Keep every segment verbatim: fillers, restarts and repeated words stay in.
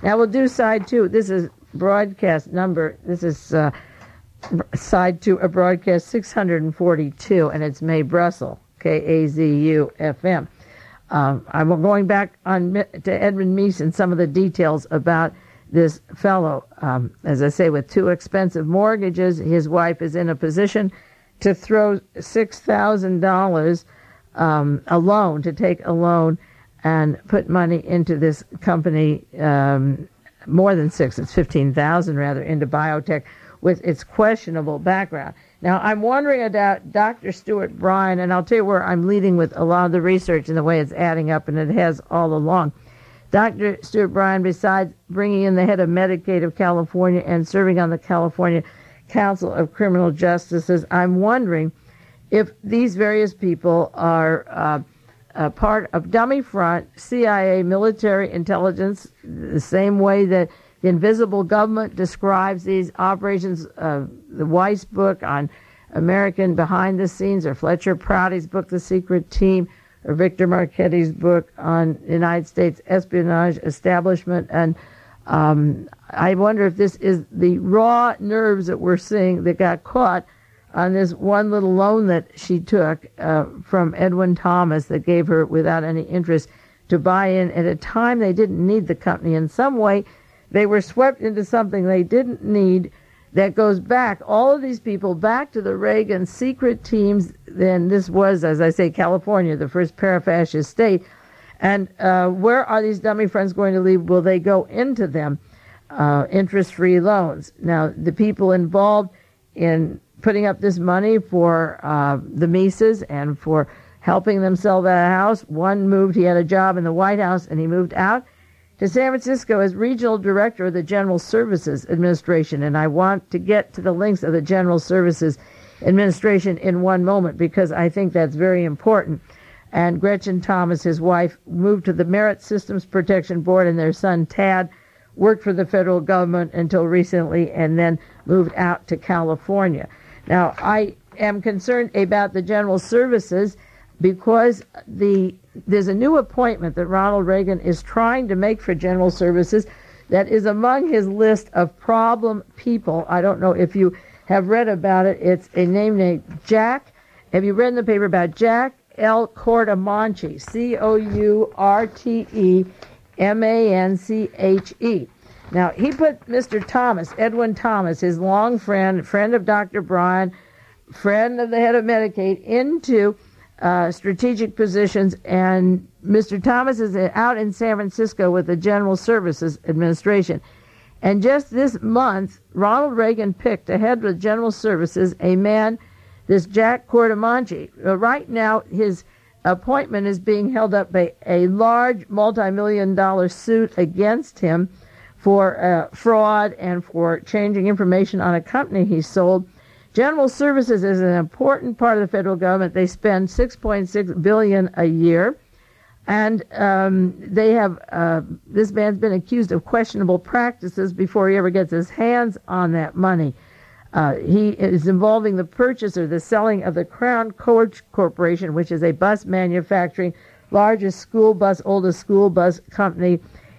Now we'll do side two. This is broadcast number. This is uh, side two of broadcast six hundred forty-two, and it's Mae Brussel, K A Z U F M. Um, I'm going back on to Edmund Meese and some of the details about this fellow. Um, as I say, with two expensive mortgages, his wife is in a position to throw six thousand dollars um, a loan, to take a loan and put money into this company, um, more than six, it's fifteen thousand rather, into biotech with its questionable background. Now, I'm wondering about Doctor Stuart Bryan, and I'll tell you where I'm leading with a lot of the research and the way it's adding up, and it has all along. Doctor Stuart Bryan, besides bringing in the head of Medicaid of California and serving on the California Council of Criminal Justices, I'm wondering if these various people are uh, a part of dummy front C I A military intelligence, the same way that the invisible government describes these operations. Uh, the Weiss book on American Behind the Scenes, or Fletcher Prouty's book, The Secret Team, or Victor Marchetti's book on United States espionage establishment. And um, I wonder if this is the raw nerves that we're seeing that got caught on this one little loan that she took uh, from Edwin Thomas that gave her, without any interest, to buy in at a time they didn't need the company. In some way, they were swept into something they didn't need that goes back, all of these people, back to the Reagan secret teams. Then this was, as I say, California, the first parafascist state. And uh, where are these dummy friends going to leave? Will they go into them? Uh, interest-free loans. Now, the people involved in putting up this money for uh, the Mises and for helping them sell that house, one moved, he had a job in the White House, and he moved out to San Francisco as regional director of the General Services Administration. And I want to get to the links of the General Services Administration in one moment, because I think that's very important. And Gretchen Thomas, his wife, moved to the Merit Systems Protection Board, and their son Tad worked for the federal government until recently and then moved out to California. Now, I am concerned about the General Services because the there's a new appointment that Ronald Reagan is trying to make for General Services that is among his list of problem people. I don't know if you have read about it. It's a name named Jack. Have you read in the paper about Jack L. Courtemanche, C O U R T E M A N C H E. Now, he put Mister Thomas, Edwin Thomas, his long friend, friend of Doctor Bryan, friend of the head of Medicaid, into uh, strategic positions, and Mister Thomas is out in San Francisco with the General Services Administration. And just this month, Ronald Reagan picked ahead with General Services a man, this Jack Courtemanche. Uh, right now, his appointment is being held up by a large multi-million dollar suit against him for uh, fraud and for changing information on a company he sold. General Services is an important part of the federal government. They spend six point six billion dollars a year, and um, they have uh, this man's been accused of questionable practices before he ever gets his hands on that money. Uh, he is involving the purchase or the selling of the Crown Coach Corporation, which is a bus manufacturing, largest school bus, oldest school bus company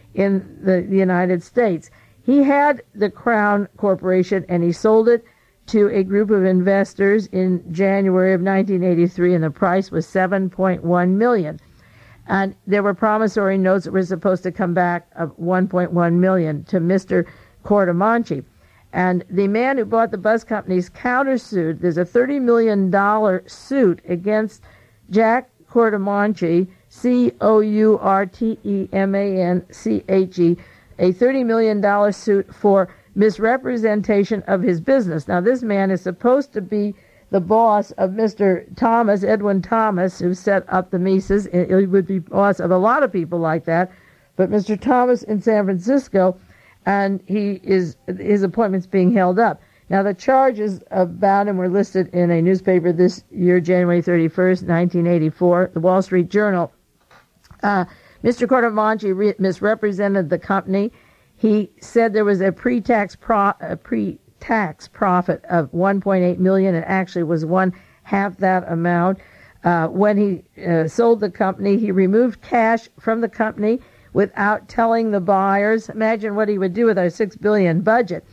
in the, the United States. He had the Crown Corporation, and he sold it to a group of investors in January of nineteen eighty-three, and the price was seven point one million dollars. And there were promissory notes that were supposed to come back of one point one million dollars to Mister Courtemanche. And the man who bought the bus companies countersued. There's a thirty million dollars suit against Jack Courtemanche, C O U R T E M A N C H E, a thirty million dollars suit for misrepresentation of his business. Now, this man is supposed to be the boss of Mister Thomas, Edwin Thomas, who set up the Mises. He would be boss of a lot of people like that. But Mister Thomas in San Francisco, and he is his appointment's being held up. Now, the charges about him were listed in a newspaper this year, January thirty-first, nineteen eighty-four, the Wall Street Journal. Uh, Mister Courtemanche re- misrepresented the company. He said there was a pre-tax pro- a pre-tax profit of one point eight million dollars. It actually was one half that amount. Uh, when he uh, sold the company, he removed cash from the company, without telling the buyers. Imagine what he would do with our six billion dollars budget.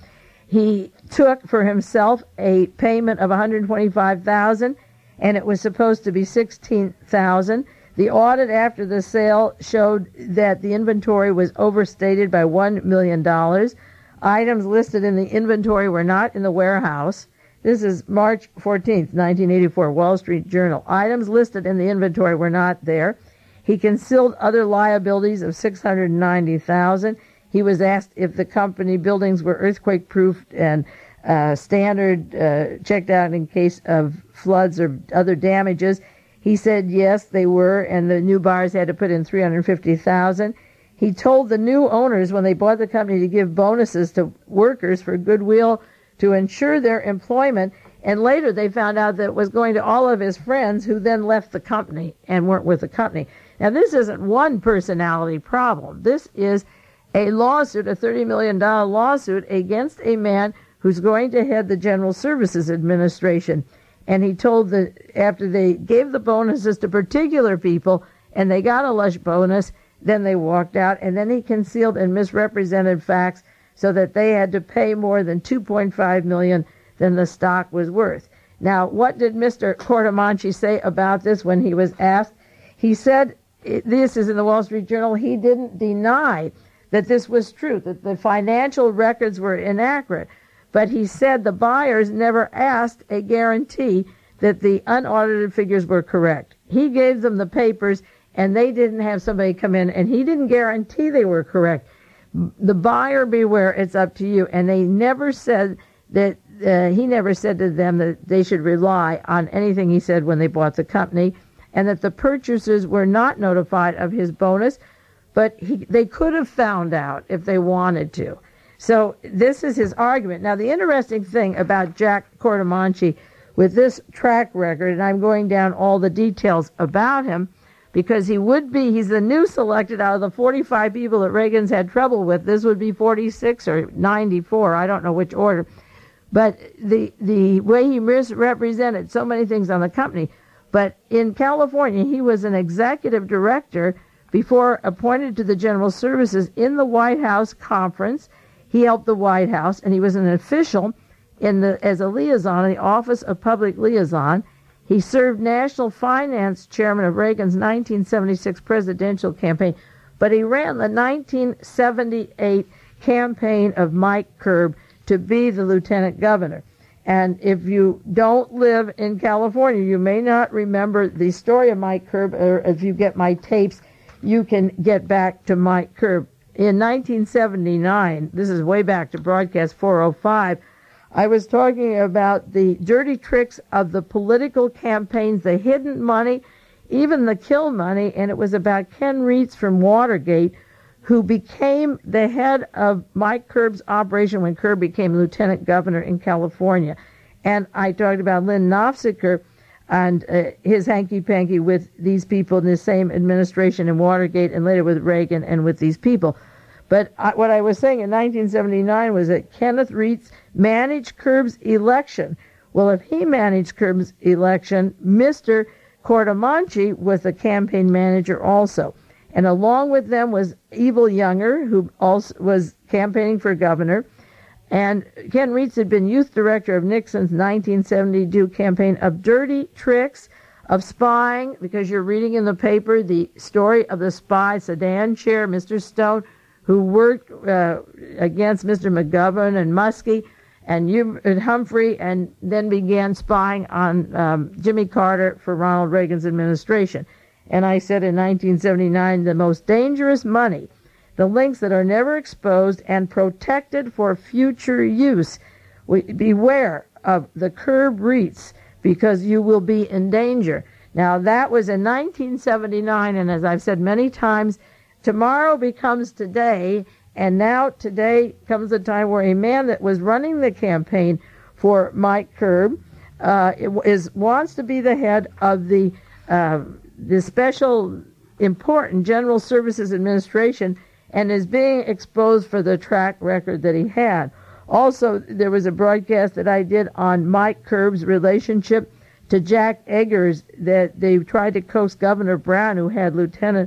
He took for himself a payment of one hundred twenty-five thousand dollars, and it was supposed to be sixteen thousand dollars. The audit after the sale showed that the inventory was overstated by one million dollars. Items listed in the inventory were not in the warehouse. This is March fourteenth, nineteen eighty-four, Wall Street Journal. Items listed in the inventory were not there. He concealed other liabilities of six hundred ninety thousand dollars. He was asked if the company buildings were earthquake-proof and uh, standard, uh, checked out in case of floods or other damages. He said yes, they were, and the new buyers had to put in three hundred fifty thousand dollars. He told the new owners when they bought the company to give bonuses to workers for goodwill to ensure their employment, and later they found out that it was going to all of his friends who then left the company and weren't with the company. Now, this isn't one personality problem. This is a lawsuit, a thirty million dollars lawsuit against a man who's going to head the General Services Administration. And he told that after they gave the bonuses to particular people and they got a lush bonus, then they walked out, and then he concealed and misrepresented facts so that they had to pay more than two point five million dollars than the stock was worth. Now, what did Mister Cotamanchi say about this when he was asked? He said, this is in the Wall Street Journal, he didn't deny that this was true, that the financial records were inaccurate. But he said the buyers never asked a guarantee that the unaudited figures were correct. He gave them the papers, and they didn't have somebody come in, and he didn't guarantee they were correct. The buyer beware, it's up to you. And they never said that, uh, he never said to them that they should rely on anything he said when they bought the company, and that the purchasers were not notified of his bonus, but he, they could have found out if they wanted to. So this is his argument. Now, the interesting thing about Jack Cotamanchi with this track record, and I'm going down all the details about him, because he would be, he's the new selected out of the forty-five people that Reagan's had trouble with. This would be forty-six or ninety-four, I don't know which order. But the the way he misrepresented so many things on the company. But in California, he was an executive director before appointed to the General Services in the White House conference. He helped the White House, and he was an official in the as a liaison in the Office of Public Liaison. He served National Finance Chairman of Reagan's nineteen seventy-six presidential campaign, but he ran the nineteen seventy-eight campaign of Mike Curb to be the lieutenant governor. And if you don't live in California, you may not remember the story of Mike Curb, or if you get my tapes, you can get back to Mike Curb. In nineteen seventy-nine, this is way back to broadcast four oh five, I was talking about the dirty tricks of the political campaigns, the hidden money, even the kill money, and it was about Ken Reitz from Watergate, who became the head of Mike Curb's operation when Curb became lieutenant governor in California. And I talked about Lynn Nofziger and uh, his hanky-panky with these people in the same administration in Watergate, and later with Reagan and with these people. But I, what I was saying in nineteen seventy-nine was that Kenneth Reitz managed Curb's election. Well, if he managed Curb's election, Mister Cotamanchi was the campaign manager also. And along with them was Evil Younger, who also was campaigning for governor. And Ken Reitz had been youth director of Nixon's nineteen seventy-two campaign of dirty tricks, of spying, because you're reading in the paper the story of the spy sedan chair, Mister Stone, who worked uh, against Mister McGovern and Muskie and, you, and Humphrey, and then began spying on um, Jimmy Carter for Ronald Reagan's administration. And I said in nineteen seventy-nine, the most dangerous money, the links that are never exposed and protected for future use. We, beware of the Curb Reitz, because you will be in danger. Now, that was in nineteen seventy-nine, and as I've said many times, tomorrow becomes today, and now today comes a time where a man that was running the campaign for Mike Curb uh, is wants to be the head of the uh, the special important General Services Administration, and is being exposed for the track record that he had. Also, there was a broadcast that I did on Mike Curb's relationship to Jack Eggers, that they tried to coax Governor Brown, who had Lieutenant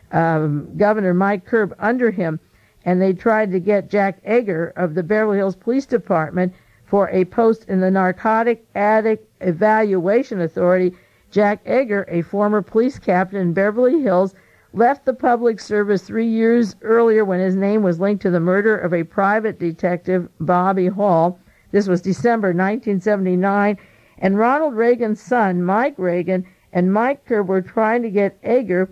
um, Governor Mike Curb under him, and they tried to get Jack Egger of the Beverly Hills Police Department for a post in the Narcotic Addict Evaluation Authority. Jack Egger, a former police captain in Beverly Hills, left the public service three years earlier when his name was linked to the murder of a private detective, Bobby Hall. This was December nineteen seventy-nine, and Ronald Reagan's son, Mike Reagan, and Mike Curb were trying to get Egger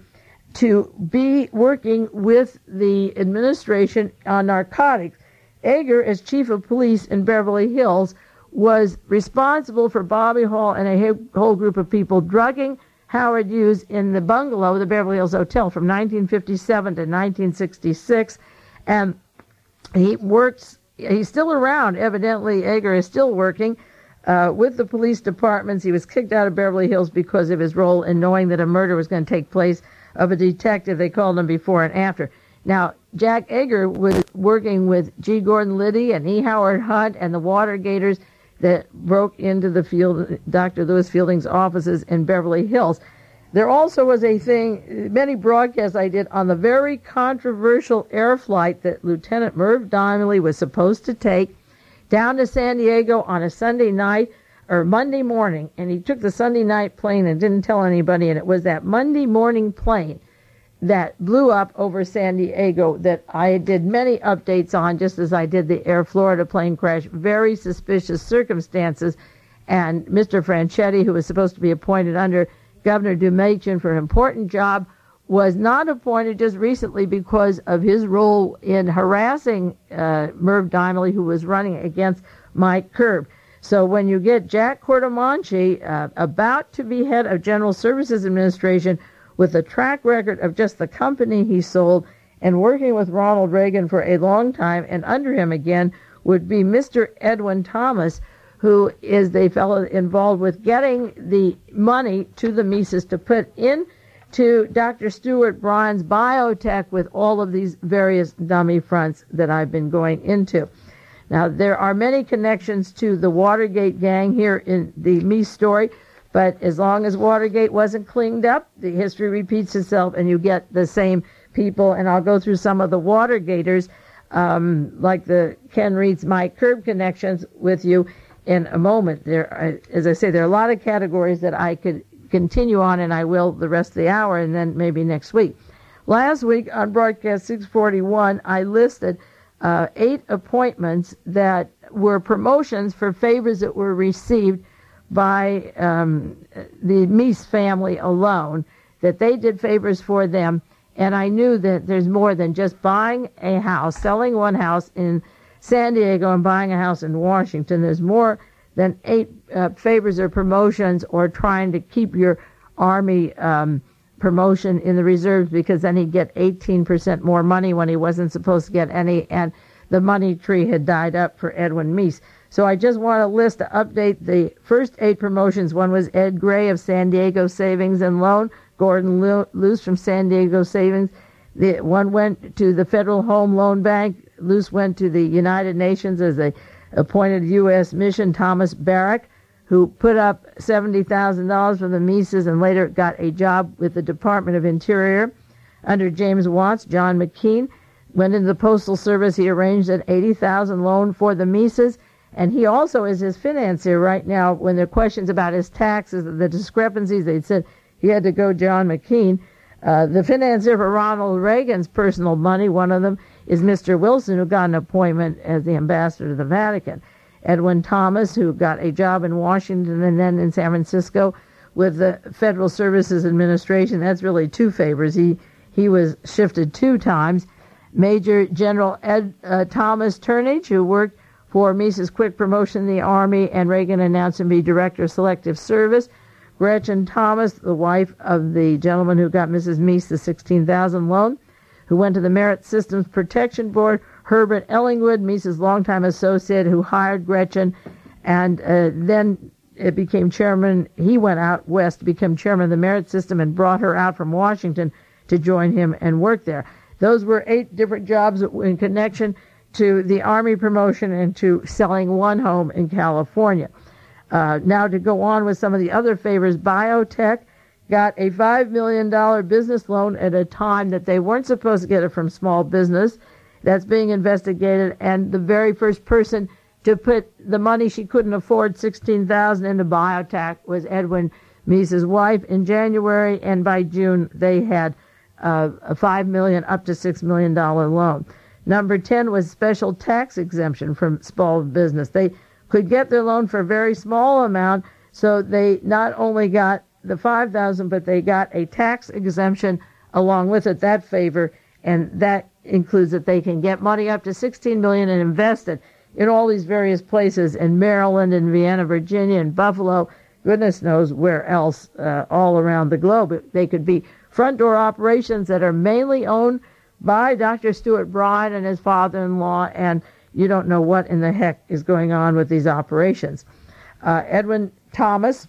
to be working with the administration on narcotics. Egger, as chief of police in Beverly Hills, was responsible for Bobby Hall and a whole group of people drugging Howard Hughes in the bungalow, the Beverly Hills Hotel, from nineteen fifty-seven to nineteen sixty-six. And he works, he's still around. Evidently, Egger is still working uh, with the police departments. He was kicked out of Beverly Hills because of his role in knowing that a murder was going to take place of a detective. They called him before and after. Now, Jack Egger was working with G. Gordon Liddy and E. Howard Hunt and the Watergators that broke into the field, Doctor Lewis Fielding's offices in Beverly Hills. There also was a thing, many broadcasts I did on the very controversial air flight that Lieutenant Merv Donnelly was supposed to take down to San Diego on a Sunday night or Monday morning, and he took the Sunday night plane and didn't tell anybody, and it was that Monday morning plane that blew up over San Diego that I did many updates on, just as I did the Air Florida plane crash. Very suspicious circumstances. And Mister Franchetti, who was supposed to be appointed under Governor Dumachin for an important job, was not appointed just recently because of his role in harassing uh, Merv Donnelly, who was running against Mike Curb. So when you get Jack Cordomanchi uh, about to be head of General Services Administration, with a track record of just the company he sold, and working with Ronald Reagan for a long time, and under him again would be Mister Edwin Thomas, who is the fellow involved with getting the money to the Mises to put into Doctor Stuart Bryan's biotech with all of these various dummy fronts that I've been going into. Now, there are many connections to the Watergate gang here in the Mies story, but as long as Watergate wasn't cleaned up, the history repeats itself, and you get the same people. And I'll go through some of the Watergaters, um, like the Ken Reed's Mike Curb connections with you in a moment. There, are, as I say, there are a lot of categories that I could continue on, and I will the rest of the hour, and then maybe next week. Last week on broadcast six forty-one, I listed uh, eight appointments that were promotions for favors that were received by um, the Mies family alone, that they did favors for them. And I knew that there's more than just buying a house, selling one house in San Diego and buying a house in Washington. There's more than eight uh, favors or promotions, or trying to keep your Army um, promotion in the reserves, because then he'd get eighteen percent more money when he wasn't supposed to get any, and the money tree had died up for Edwin Mies. So I just want to list to update the first eight promotions. One was Ed Gray of San Diego Savings and Loan, Gordon Luce from San Diego Savings. The one went to the Federal Home Loan Bank. Luce went to the United Nations as a appointed U S mission. Thomas Barrack, who put up seventy thousand dollars for the Mises and later got a job with the Department of Interior under James Watts. John McKean went into the Postal Service. He arranged an eighty thousand dollars loan for the Mises. And he also is his financier right now. When there are questions about his taxes, the discrepancies, they said he had to go John McKean. Uh, the financier for Ronald Reagan's personal money, one of them, is Mister Wilson, who got an appointment as the ambassador to the Vatican. Edwin Thomas, who got a job in Washington and then in San Francisco with the Federal Services Administration. That's really two favors. He, he was shifted two times. Major General Ed uh, Thomas Turnage, who worked for Mises' quick promotion in the Army, and Reagan announced him to be Director of Selective Service. Gretchen Thomas, the wife of the gentleman who got Missus Mies the sixteen thousand dollars loan, who went to the Merit Systems Protection Board. Herbert Ellingwood, Mises' longtime associate, who hired Gretchen, and uh, then it became chairman. He went out west to become chairman of the Merit System and brought her out from Washington to join him and work there. Those were eight different jobs in connection to the Army promotion and to selling one home in California. Uh, now to go on with some of the other favors, biotech, got a five million dollars business loan at a time that they weren't supposed to get it from small business. That's being investigated, and the very first person to put the money she couldn't afford, sixteen thousand dollars, into biotech was Edwin Meese's wife in January, and by June they had uh, a five million dollars up to six million dollars loan. Number ten was special tax exemption from small business. They could get their loan for a very small amount, so they not only got the five thousand dollars, but they got a tax exemption along with it, that favor, and that includes that they can get money up to sixteen million dollars and invest it in all these various places in Maryland and Vienna, Virginia, and Buffalo, goodness knows where else, uh, all around the globe. They could be front door operations that are mainly owned by Doctor Stuart Bryan and his father-in-law, and you don't know what in the heck is going on with these operations. Uh, Edwin Thomas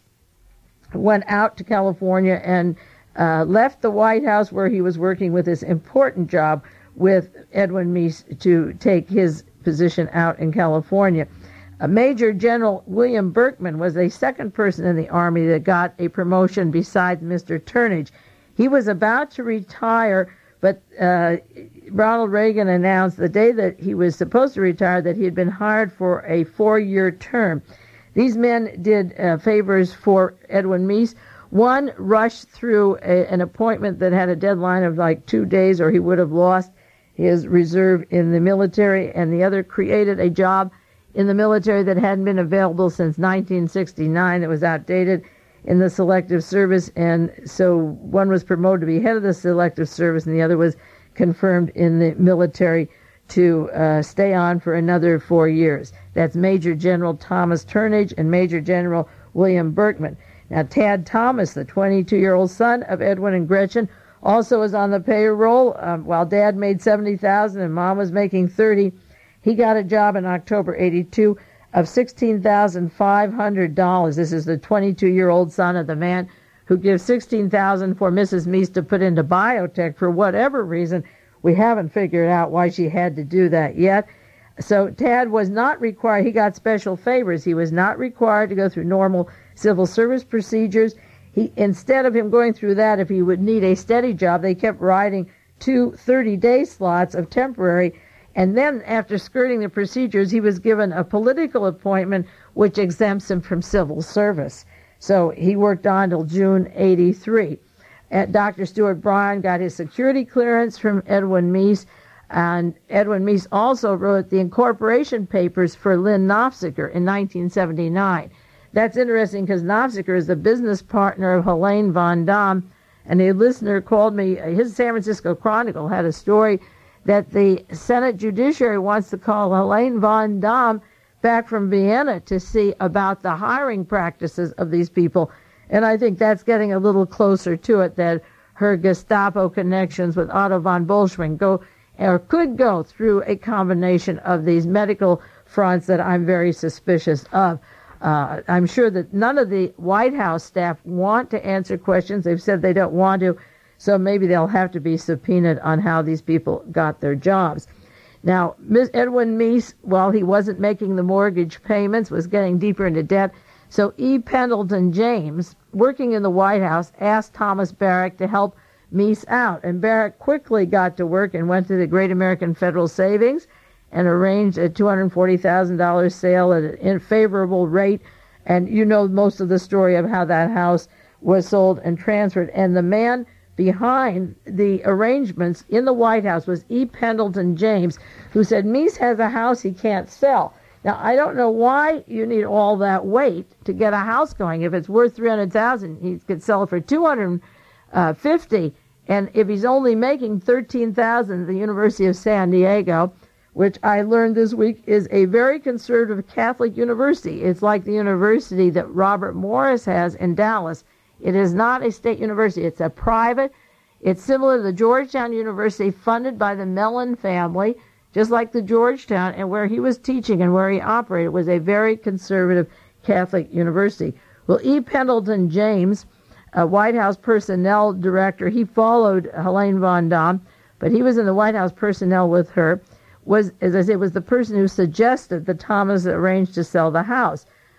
went out to California and uh, left the White House, where he was working with this important job with Edwin Meese, to take his position out in California. Uh, Major General William Berkman was the second person in the Army that got a promotion besides Mister Turnage. He was about to retire, but uh, Ronald Reagan announced the day that he was supposed to retire that he had been hired for a four-year term. These men did uh, favors for Edwin Meese. One rushed through a, an appointment that had a deadline of like two days or he would have lost his reserve in the military, and the other created a job in the military that hadn't been available since nineteen sixty-nine. It was outdated in the Selective Service, and so one was promoted to be head of the Selective Service, and the other was confirmed in the military to uh, stay on for another four years. That's Major General Thomas Turnage and Major General William Berkman. Now, Tad Thomas, the twenty-two-year-old son of Edwin and Gretchen, also was on the payroll. Um, while Dad made seventy thousand dollars and Mom was making thirty thousand dollars, he got a job in October eighty-two of sixteen thousand five hundred dollars. This is the twenty-two-year-old son of the man who gives sixteen thousand dollars for Missus Meese to put into biotech for whatever reason. We haven't figured out why she had to do that yet. So Tad was not required. He got special favors. He was not required to go through normal civil service procedures. He, instead of him going through that, if he would need a steady job, they kept writing two thirty-day slots of temporary. And then after skirting the procedures, he was given a political appointment which exempts him from civil service. So he worked on until June eighty-three. And Doctor Stuart Bryan got his security clearance from Edwin Meese, and Edwin Meese also wrote the incorporation papers for Lynn Nofziger in nineteen seventy-nine. That's interesting because Nofziger is the business partner of Helene Von Damme, and a listener called me, his San Francisco Chronicle had a story that the Senate Judiciary wants to call Helene Von Damme back from Vienna to see about the hiring practices of these people. And I think that's getting a little closer to it, that her Gestapo connections with Otto von Bolschwing go or could go through a combination of these medical fronts that I'm very suspicious of. Uh, I'm sure that none of the White House staff want to answer questions. They've said they don't want to, so maybe they'll have to be subpoenaed on how these people got their jobs. Now, Miz Edwin Meese, while he wasn't making the mortgage payments, was getting deeper into debt. So E. Pendleton James, working in the White House, asked Thomas Barrack to help Meese out. And Barrack quickly got to work and went to the Great American Federal Savings and arranged a two hundred forty thousand dollars sale at a favorable rate. And you know most of the story of how that house was sold and transferred. And the man behind the arrangements in the White House was E. Pendleton James, who said Meese has a house he can't sell. Now, I don't know why you need all that weight to get a house going. If it's worth three hundred thousand dollars, he could sell it for two hundred fifty thousand dollars. And if he's only making thirteen thousand dollars at the University of San Diego, which I learned this week is a very conservative Catholic university. It's like the university that Robert Morris has in Dallas. It is not a state university. It's a private. It's similar to the Georgetown University, funded by the Mellon family, just like the Georgetown, and where he was teaching and where he operated was a very conservative Catholic university. Well, E. Pendleton James, a White House personnel director, he followed Helene Von Damme, but he was in the White House personnel with her, was, as I said, was the person who suggested that Thomas arranged to sell the house.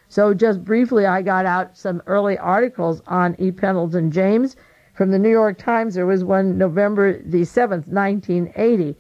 So just briefly, I got out some early articles on E. Pendleton James. From the New York Times, there was one November the seventh, nineteen eighty.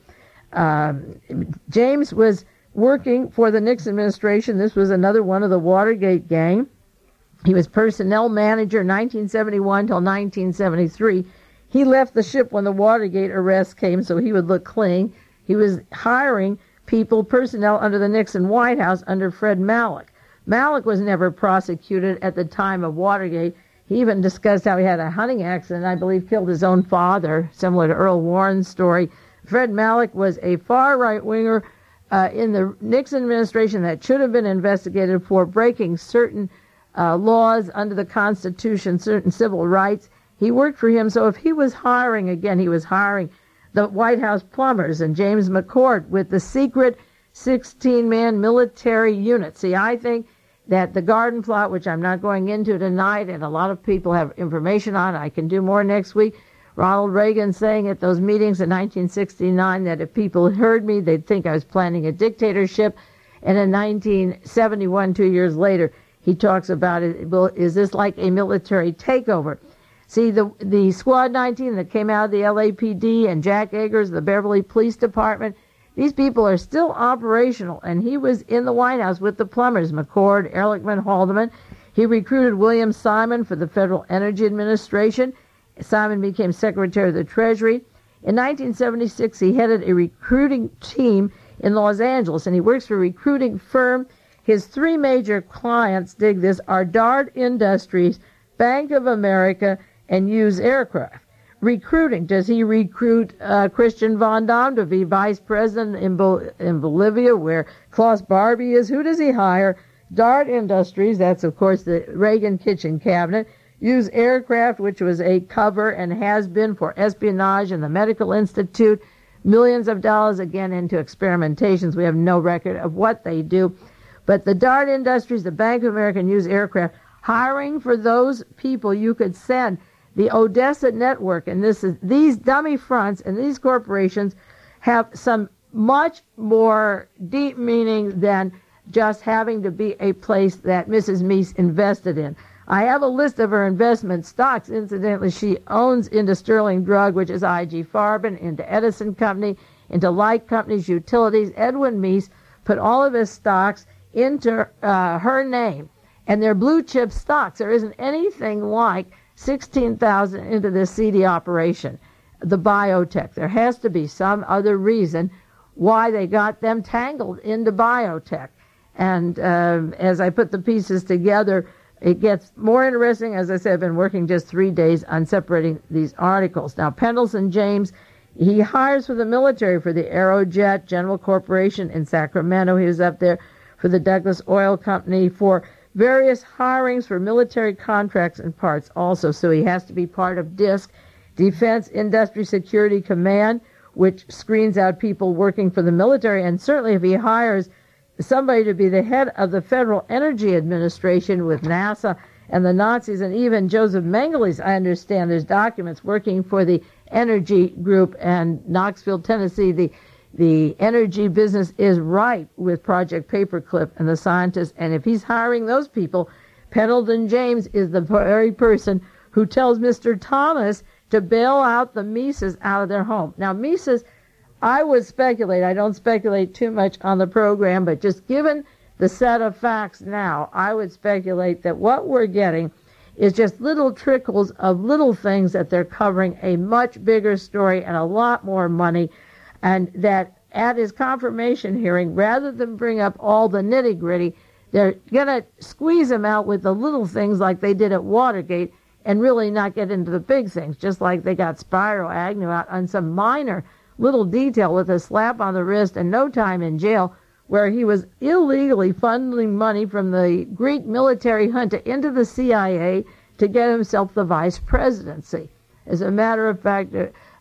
Um, James was working for the Nixon administration. This was another one of the Watergate gang. He was personnel manager nineteen seventy-one till nineteen seventy-three. He left the ship when the Watergate arrest came, so he would look clean. He was hiring people, personnel under the Nixon White House under Fred Malek. Malek was never prosecuted at the time of Watergate. He even discussed how he had a hunting accident, I believe killed his own father, similar to Earl Warren's story. Fred Malek was a far right-winger uh, in the Nixon administration that should have been investigated for breaking certain uh, laws under the Constitution, certain civil rights. He worked for him, so if he was hiring, again, he was hiring the White House plumbers and James McCord with the secret sixteen-man military unit. See, I think that the Garden Plot, which I'm not going into tonight, and a lot of people have information on, I can do more next week. Ronald Reagan saying at those meetings in nineteen sixty-nine that if people heard me, they'd think I was planning a dictatorship. And in nineteen seventy-one, two years later, he talks about it. Well, is this like a military takeover? See, the the Squad nineteen that came out of the L A P D and Jack Eggers, the Beverly Police Department, these people are still operational. And he was in the White House with the plumbers, McCord, Ehrlichman, Haldeman. He recruited William Simon for the Federal Energy Administration. Simon became Secretary of the Treasury. In nineteen seventy-six, he headed a recruiting team in Los Angeles, and he works for a recruiting firm. His three major clients, dig this, are Dart Industries, Bank of America, and Hughes Aircraft. Recruiting, does he recruit uh, Christian Von Damme to be vice president in, Bol- in Bolivia, where Klaus Barbie is? Who does he hire? Dart Industries, that's, of course, the Reagan kitchen cabinet. Hughes Aircraft, which was a cover and has been for espionage and the Medical Institute. Millions of dollars, again, into experimentations. We have no record of what they do. But the Dart Industries, the Bank of America, and Hughes Aircraft, hiring for those people you could send. The Odessa Network, and this is these dummy fronts and these corporations have some much more deep meaning than just having to be a place that Missus Meese invested in. I have a list of her investment stocks. Incidentally, she owns into Sterling Drug, which is I G Farben, into Edison Company, into Light Companies, Utilities. Edwin Meese put all of his stocks into uh, her name, and they're blue chip stocks. There isn't anything like sixteen thousand into this seedy operation, the biotech. There has to be some other reason why they got them tangled into biotech. And um, as I put the pieces together, it gets more interesting. As I said, I've been working just three days on separating these articles. Now, Pendleton James, he hires for the military for the Aerojet General Corporation in Sacramento. He was up there for the Douglas Oil Company, for various hirings for military contracts and parts also. So he has to be part of DISC, Defense Industry Security Command, which screens out people working for the military. And certainly if he hires somebody to be the head of the Federal Energy Administration with NASA and the Nazis, and even Joseph Mengele, I understand there's documents working for the Energy Group, and Knoxville, Tennessee, the the energy business is right with Project Paperclip and the scientists. And if he's hiring those people, Pendleton James is the very person who tells Mister Thomas to bail out the Mises out of their home. Now, Mises, I would speculate, I don't speculate too much on the program, but just given the set of facts now, I would speculate that what we're getting is just little trickles of little things that they're covering a much bigger story and a lot more money. And that at his confirmation hearing, rather than bring up all the nitty-gritty, they're going to squeeze him out with the little things like they did at Watergate and really not get into the big things, just like they got Spiro Agnew out on some minor little detail with a slap on the wrist and no time in jail, where he was illegally funneling money from the Greek military junta into the C I A to get himself the vice presidency. As a matter of fact,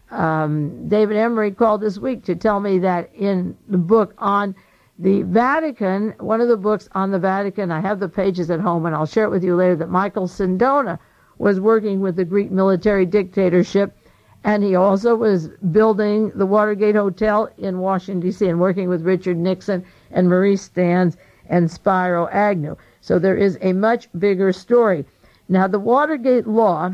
Um, David Emery called this week to tell me that in the book on the Vatican, one of the books on the Vatican, I have the pages at home and I'll share it with you later, that Michael Sindona was working with the Greek military dictatorship, and he also was building the Watergate Hotel in Washington, D C, and working with Richard Nixon and Maurice Stans and Spiro Agnew. So there is a much bigger story. Now, the Watergate law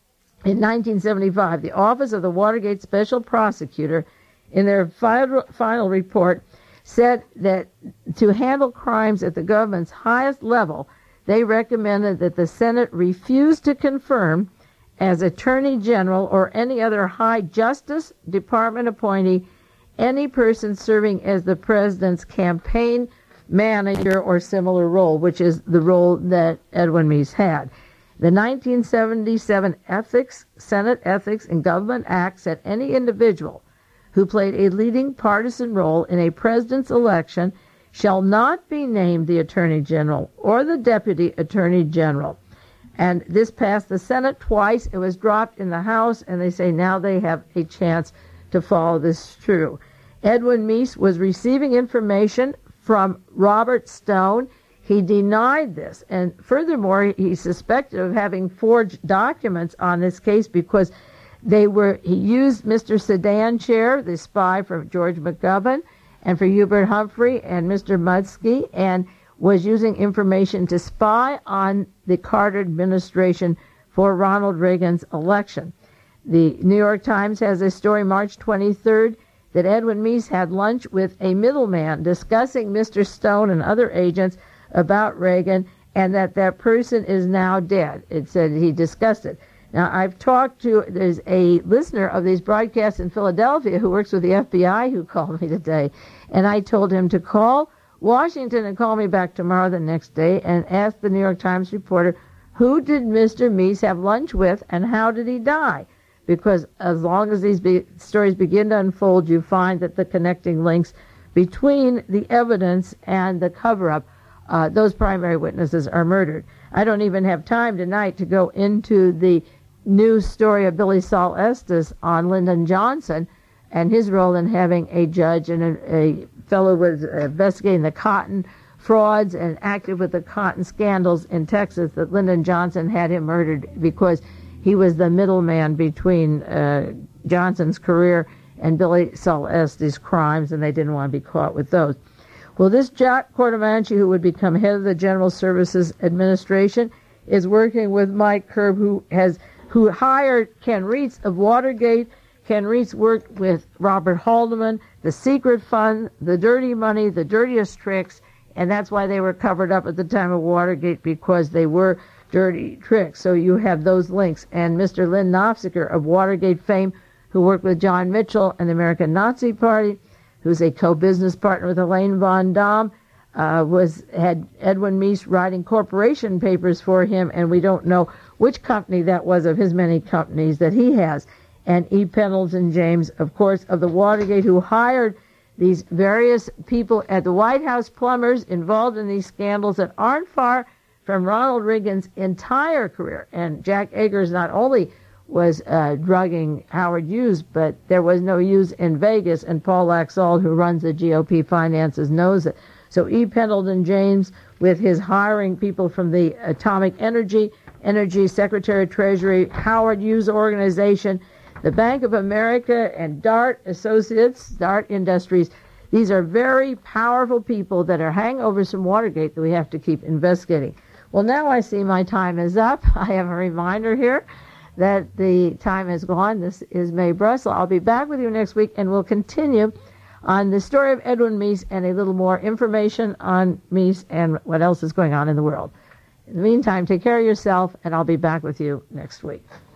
in nineteen seventy-five, the Office of the Watergate Special Prosecutor, in their final, final report, said that to handle crimes at the government's highest level, they recommended that the Senate refuse to confirm as Attorney General or any other high Justice Department appointee any person serving as the president's campaign manager or similar role, which is the role that Edwin Meese had. The nineteen seventy-seven Ethics, Senate Ethics and Government Act said any individual who played a leading partisan role in a president's election shall not be named the Attorney General or the Deputy Attorney General. And this passed the Senate twice. It was dropped in the House, and they say now they have a chance to follow this through. Edwin Meese was receiving information from Robert Stone. He denied this, and furthermore, he's suspected of having forged documents on this case because they were. He used Mister Sedan Chair, the spy for George McGovern, and for Hubert Humphrey and Mister Mudsky, and was using information to spy on the Carter administration for Ronald Reagan's election. The New York Times has a story March twenty-third that Edwin Meese had lunch with a middleman discussing Mister Stone and other agents about Reagan, and that that person is now dead. It said he discussed it. Now, I've talked to, there's a listener of these broadcasts in Philadelphia who works with the F B I who called me today, and I told him to call Washington and call me back tomorrow the next day and ask the New York Times reporter, who did Mister Meese have lunch with and how did he die? Because as long as these be- stories begin to unfold, you find that the connecting links between the evidence and the cover-up, uh, those primary witnesses are murdered. I don't even have time tonight to go into the news story of Billy Saul Estes on Lyndon Johnson and his role in having a judge and a, a fellow was investigating the cotton frauds and active with the cotton scandals in Texas, that Lyndon Johnson had him murdered because he was the middleman between uh, Johnson's career and Billy Saul Estes' crimes, and they didn't want to be caught with those. Well, this Jack Cordomanchi, who would become head of the General Services Administration, is working with Mike Kerb, who has who hired Ken Reitz of Watergate. Ken Reitz worked with Robert Haldeman, the secret fund, the dirty money, the dirtiest tricks, and that's why they were covered up at the time of Watergate, because they were dirty tricks. So you have those links. And Mister Lynn Nofziger of Watergate fame, who worked with John Mitchell and the American Nazi Party, who's a co-business partner with Elaine Von Damme, uh, was had Edwin Meese writing corporation papers for him, and we don't know which company that was of his many companies that he has. And E. Pendleton James, of course, of the Watergate, who hired these various people at the White House, plumbers involved in these scandals that aren't far from Ronald Reagan's entire career. And Jack Agers not only was uh, drugging Howard Hughes, but there was no Hughes in Vegas, and Paul Laxalt, who runs the G O P finances, knows it. So E. Pendleton James, with his hiring people from the Atomic Energy, Energy Secretary of Treasury, Howard Hughes Organization, the Bank of America, and Dart Associates, Dart Industries, these are very powerful people that are hangovers from Watergate that we have to keep investigating. Well, now I see my time is up. I have a reminder here that the time is gone. This is Mae Brussel. I'll be back with you next week, and we'll continue on the story of Edwin Meese and a little more information on Meese and what else is going on in the world. In the meantime, take care of yourself, and I'll be back with you next week.